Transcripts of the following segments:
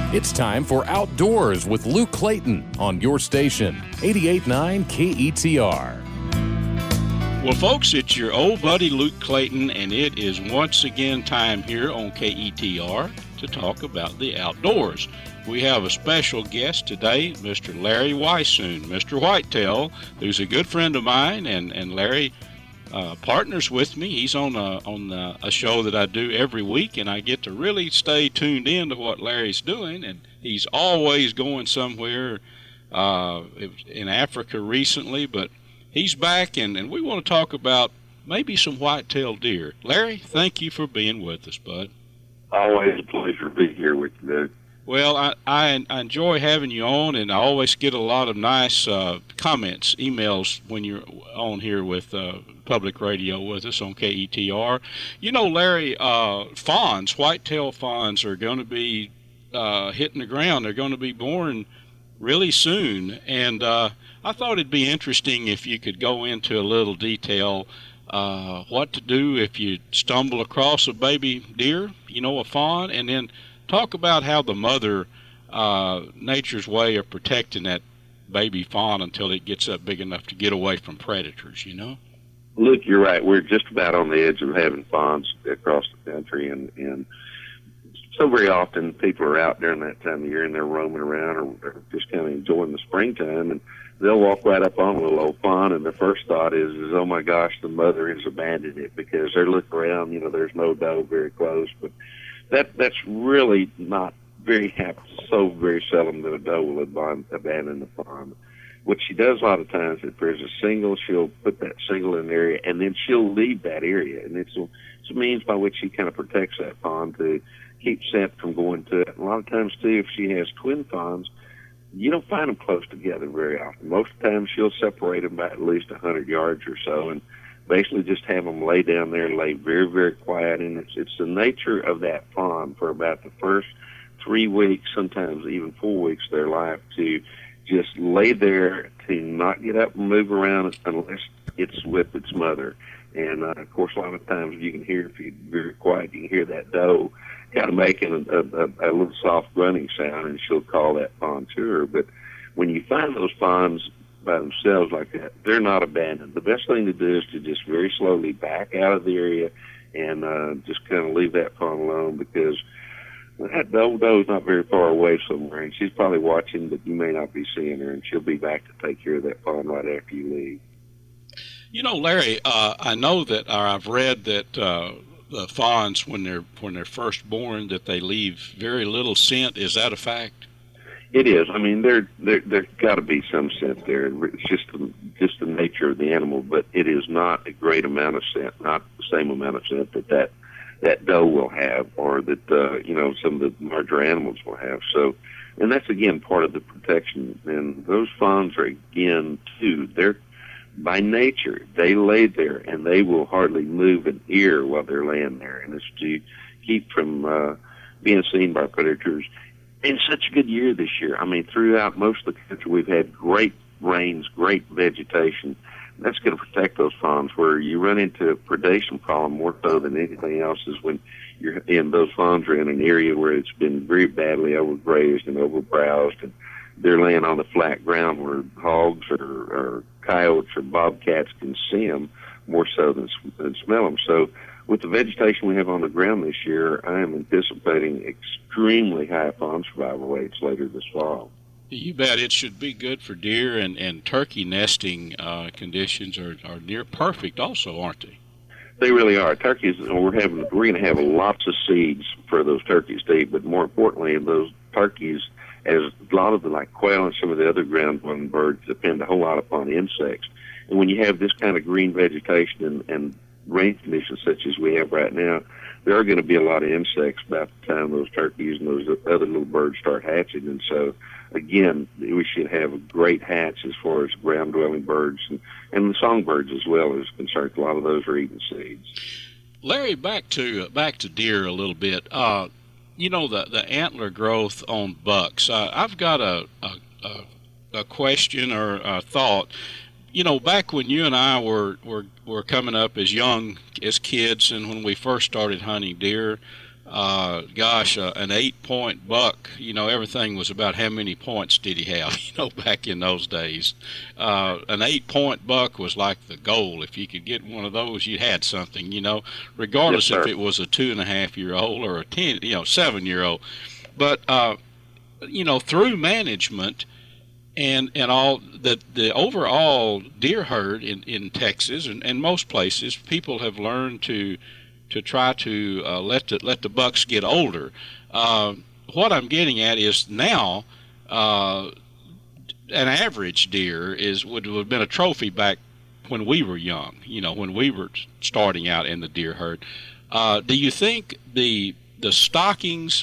It's time for Outdoors with Luke Clayton on your station, 88.9 KETR. Well, folks, it's your old buddy Luke Clayton, and it is once again time here on KETR to talk about the outdoors. We have a special guest today, Mr. Larry Weishuhn, Mr. Whitetail, who's a good friend of mine, and Larry partners with me. He's on a show that I do every week, and I get to really stay tuned in to what Larry's doing, and he's always going somewhere in Africa recently, but he's back, and we want to talk about maybe some whitetail deer. Larry, thank you for being with us, bud. Always a pleasure to be here with you, Luke. Well, I enjoy having you on, and I always get a lot of nice comments, emails when you're on here with public radio with us on KETR. You know, Larry, fawns, whitetail fawns are going to be hitting the ground. They're going to be born really soon, and I thought it'd be interesting if you could go into a little detail what to do if you stumble across a baby deer, you know, a fawn, and then talk about how the mother, nature's way of protecting that baby fawn until it gets up big enough to get away from predators, you know? Luke, you're right. We're just about on the edge of having fawns across the country, and so very often people are out during that time of year and they're roaming around or just kind of enjoying the springtime, and they'll walk right up on a little old fawn, and their first thought is, oh my gosh, the mother has abandoned it, because they're looking around, you know, there's no doe very close, but that's really not very so very seldom that a doe will abandon the fawn. What she does a lot of times, if there's a single, she'll put that single in an area, and then she'll leave that area, and it's a means by which she kind of protects that fawn to keep scent from going to it. And a lot of times, too, if she has twin fawns, you don't find them close together very often. Most of the time, she'll separate them by at least 100 yards or so, and basically just have them lay down there and lay very, very quiet. And it's the nature of that fawn for about the first 3 weeks, sometimes even 4 weeks of their life, to just lay there, to not get up and move around unless it's with its mother. And, of course, a lot of times you can hear, if you're very quiet, you can hear that doe kind of making a little soft grunting sound, and she'll call that fawn to her. But when you find those fawns by themselves like that, they're not abandoned. The best thing to do is to just very slowly back out of the area and just kind of leave that fawn alone, because that doe's not very far away somewhere, and she's probably watching, but you may not be seeing her, and she'll be back to take care of that fawn right after you leave. You know, Larry, I know that, or I've read that the fawns, when they're first born, that they leave very little scent. Is that a fact? It is. I mean, there's got to be some scent there. It's just the nature of the animal, but it is not a great amount of scent, not the same amount of scent that doe will have, or that you know, some of the larger animals will have. So, and that's again part of the protection. And those fawns are, again, too, they're by nature, they lay there and they will hardly move an ear while they're laying there, and it's to keep from being seen by predators. It's such a good year this year. I mean, throughout most of the country, we've had great rains, great vegetation. That's going to protect those fawns. Where you run into a predation problem more so than anything else is when you're in, those fawns are in an area where it's been very badly overgrazed and overbrowsed, and they're laying on the flat ground where hogs or coyotes or bobcats can see them more so than smell them. So with the vegetation we have on the ground this year, I am anticipating extremely high fawn survival rates later this fall. You bet. It should be good for deer, and turkey nesting conditions are near perfect also, aren't they? They really are. Turkeys, we're going to have lots of seeds for those turkeys to eat, but more importantly, those turkeys, as a lot of the, like quail and some of the other ground-dwelling birds, depend a whole lot upon insects. And when you have this kind of green vegetation and rain conditions such as we have right now, there are going to be a lot of insects about the time those turkeys and those other little birds start hatching. And so, again, we should have a great hatch as far as ground-dwelling birds and the songbirds as well is concerned. A lot of those are eating seeds. Larry, back to deer a little bit. You know, the antler growth on bucks. I've got a question or a thought. You know, back when you and I were coming up as young as kids, and when we first started hunting deer, An 8-point buck, everything was about how many points did he have, back in those days. An 8-point buck was like the goal. If you could get one of those, you had something, regardless Yes, if it was a 2.5-year-old or a 7-year-old. But, through management and all the overall deer herd in Texas and most places, people have learned to try to let the bucks get older. What I'm getting at is now an average deer would have been a trophy back when we were young, when we were starting out in the deer herd. Do you think the stockings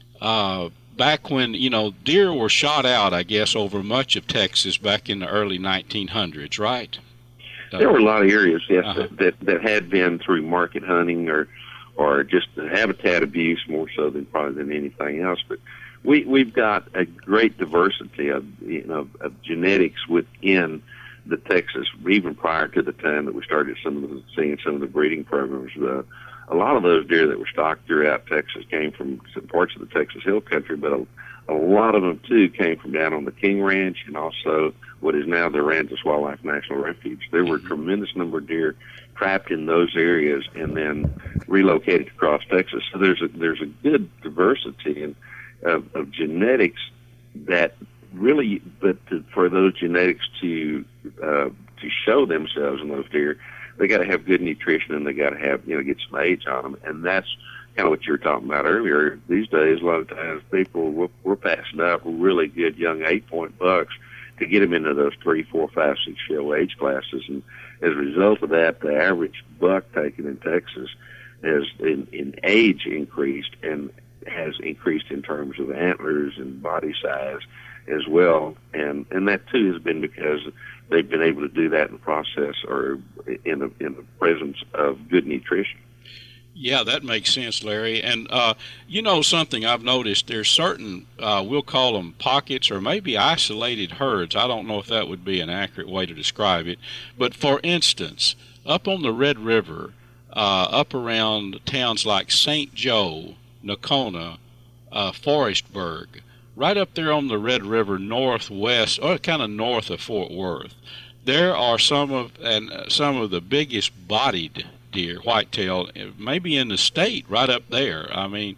back when, deer were shot out, I guess, over much of Texas back in the early 1900s, right? There were a lot of areas, yes, that had been through market hunting or just the habitat abuse more so than anything else. But we've got a great diversity of genetics within the Texas, even prior to the time that we started seeing some of the breeding programs. A lot of those deer that were stocked throughout Texas came from some parts of the Texas Hill Country, but a lot of them too came from down on the King Ranch and also what is now the Aransas Wildlife National Refuge. There were a tremendous number of deer trapped in those areas and then relocated across Texas. So there's a good diversity of genetics that really, for those genetics to show themselves in those deer, they got to have good nutrition and they got to have get some age on them, and that's kind of what you were talking about earlier. These days, a lot of times people we're passing up really good young 8-point bucks to get them into those 3, 4, 5, 6 show age classes, and as a result of that, the average buck taken in Texas has in age increased and has increased in terms of antlers and body size as well, and that too has been because they've been able to do that in the process or in the presence of good nutrition. Yeah, that makes sense, Larry. And something I've noticed, there's certain we'll call them pockets or maybe isolated herds. I don't know if that would be an accurate way to describe it, but for instance, up on the Red River, up around towns like St. Joe, Nocona, Forestburg, right up there on the Red River northwest, or kind of north of Fort Worth, there are some of the biggest bodied deer, whitetail, maybe in the state, right up there. I mean,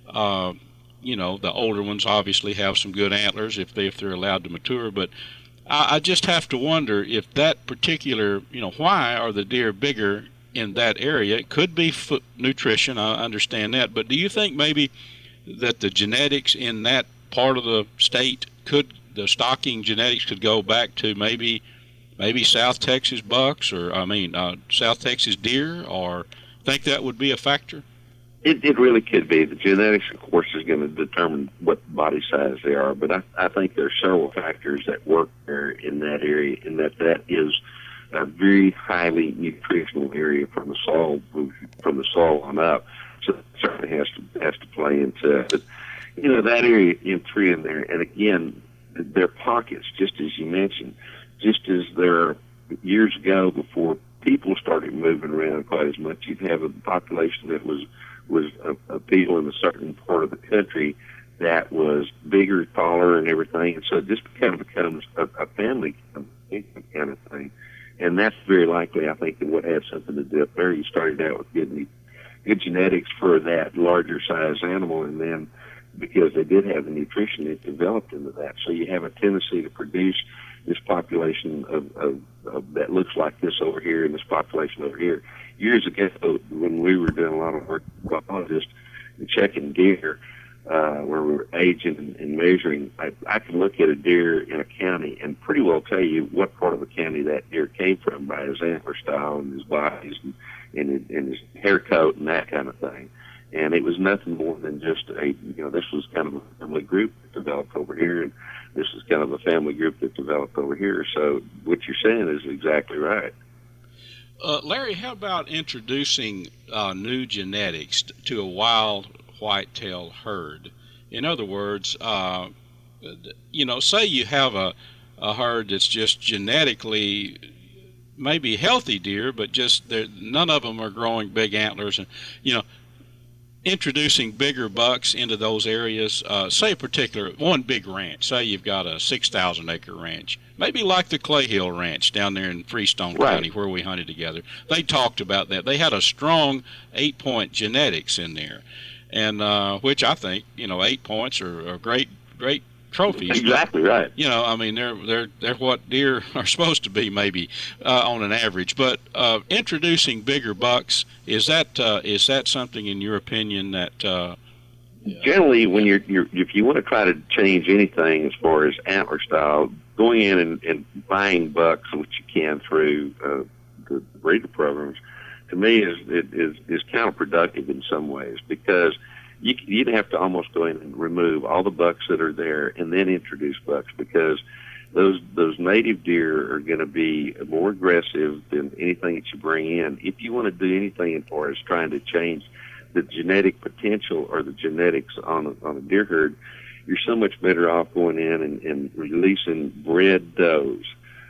the older ones obviously have some good antlers if they're allowed to mature, but I just have to wonder if that particular, why are the deer bigger in that area? It could be nutrition, I understand that, but do you think maybe that the genetics in that part of the state the stocking genetics could go back to maybe South Texas bucks or South Texas deer, or think that would be a factor? It really could be. The genetics, of course, is going to determine what body size they are, but I think there are several factors that work there in that area, in that is a very highly nutritional area from the soil on up. So it certainly has to play into it. That area entry in there, and again, they're pockets, just as you mentioned, just as there years ago before people started moving around quite as much, you'd have a population that was of people in a certain part of the country that was bigger, taller, and everything, and so it just kind of becomes a family kind of thing, and that's very likely, I think, that what had something to do up there. You started out with good genetics for that larger size animal, and then because they did have the nutrition, it developed into that. So you have a tendency to produce this population of that looks like this over here and this population over here. Years ago, when we were doing a lot of work with biologists and checking deer, where we were aging and measuring, I could look at a deer in a county and pretty well tell you what part of the county that deer came from by his antler style and his bodies and his hair coat and that kind of thing. And it was nothing more than just this was kind of a family group that developed over here, and this is kind of a family group that developed over here. So what you're saying is exactly right. Larry, how about introducing new genetics to a wild whitetail herd? In other words, say you have a herd that's just genetically maybe healthy deer, but just none of them are growing big antlers, and introducing bigger bucks into those areas, say a particular one big ranch, say you've got a 6,000 acre ranch, maybe like the Clay Hill Ranch down there in Freestone County where we hunted together. They talked about that. They had a strong 8-point genetics in there, and which I think, 8 points are great trophies. Exactly right. I mean, they're what deer are supposed to be, maybe on an average. But introducing bigger bucks, is that something in your opinion that? Generally, when if you want to try to change anything as far as antler style, going in and buying bucks, which you can through the breeder programs, to me is counterproductive in some ways, because you'd have to almost go in and remove all the bucks that are there and then introduce bucks, because those native deer are going to be more aggressive than anything that you bring in. If you want to do anything as far as trying to change the genetic potential or the genetics on a deer herd, you're so much better off going in and releasing bred does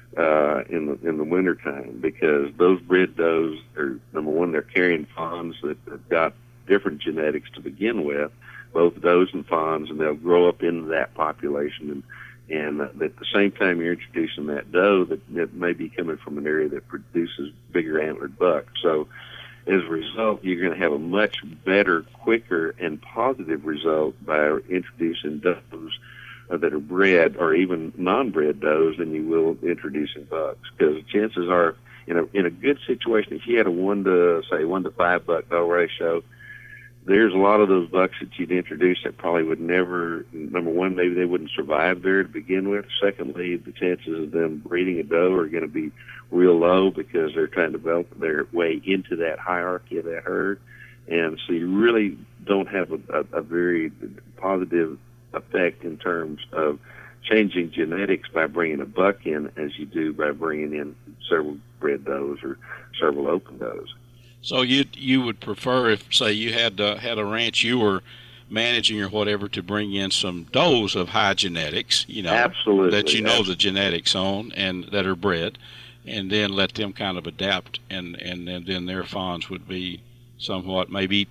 in the wintertime, because those bred does are, number one, they're carrying fawns that have got different genetics to begin with, both does and fawns, and they'll grow up into that population. And at the same time you're introducing that doe that may be coming from an area that produces bigger antlered bucks. So as a result, you're going to have a much better, quicker, and positive result by introducing does that are bred, or even non-bred does, than you will introducing bucks. Because chances are, in a good situation, if you had a 1 to 5 buck doe ratio, there's a lot of those bucks that you'd introduce that probably would never, number one, maybe they wouldn't survive there to begin with. Secondly, the chances of them breeding a doe are going to be real low, because they're trying to develop their way into that hierarchy of that herd. And so you really don't have a very positive effect in terms of changing genetics by bringing a buck in as you do by bringing in several bred does or several open does. So you would prefer, if, say, you had a ranch you were managing or whatever, to bring in some does of high genetics, absolutely, that the genetics on and that are bred, and then let them kind of adapt, and then their fawns would be somewhat maybe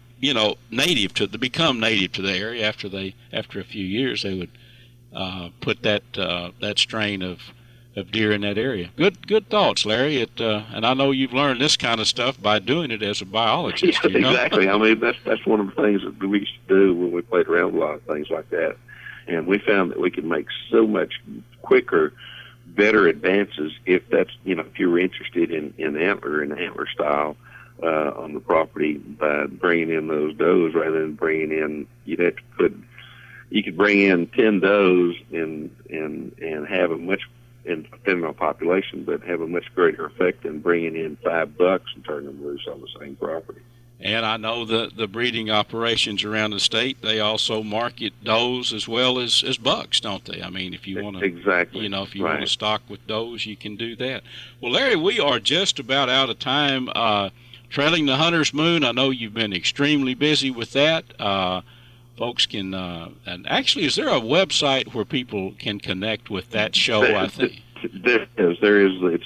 become native to the area. After a few years, they would put that strain of deer in that area. Good thoughts, Larry. And I know you've learned this kind of stuff by doing it as a biologist. Exactly. I mean, that's one of the things that we used to do when we played around with a lot of things like that. And we found that we could make so much quicker, better advances if that's, if you were interested in antler style on the property, by bringing in those does rather than bringing in, you could bring in 10 does and have a much, and depending on population, but have a much greater effect than bringing in 5 bucks and turning them loose on the same property. And I know the breeding operations around the state, they also market does as well as bucks, don't they? I mean, if you want to, exactly, if you want to stock with does, you can do that. Well, Larry, we are just about out of time. Trailing the Hunter's Moon, I know you've been extremely busy with that. Folks can, and actually, is there a website where people can connect with that show? I think there is. It's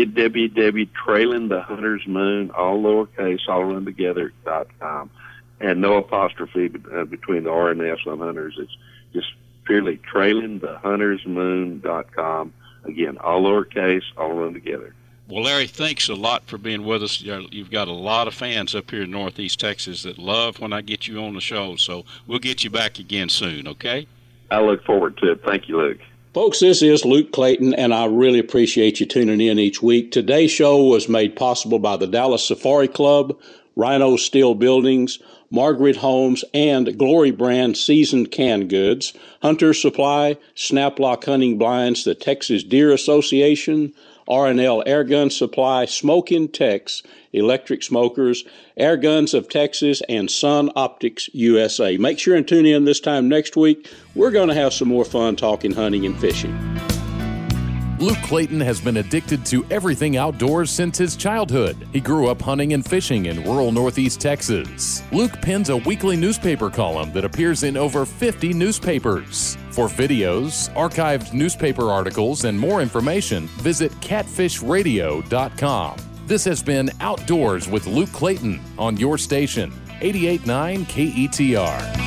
www.trailingthehuntersmoon, all lowercase, all run together, .com, and no apostrophe between the R and the S on hunters. It's just purely trailingthehuntersmoon.com. Again, all lowercase, all run together. Well, Larry, thanks a lot for being with us. You've got a lot of fans up here in Northeast Texas that love when I get you on the show, so we'll get you back again soon, okay? I look forward to it. Thank you, Luke. Folks, this is Luke Clayton, and I really appreciate you tuning in each week. Today's show was made possible by the Dallas Safari Club, Rhino Steel Buildings, Margaret Homes, and Glory Brand Seasoned Canned Goods, Hunter Supply, Snaplock Hunting Blinds, the Texas Deer Association, R&L Airgun Supply, Smokin' Tex, Electric Smokers, Air Guns of Texas, and Sun Optics USA. Make sure and tune in this time next week. We're going to have some more fun talking hunting and fishing. Luke Clayton has been addicted to everything outdoors since his childhood. He grew up hunting and fishing in rural Northeast Texas. Luke pens a weekly newspaper column that appears in over 50 newspapers. For videos, archived newspaper articles, and more information, visit catfishradio.com. This has been Outdoors with Luke Clayton on your station, 88.9 KETR.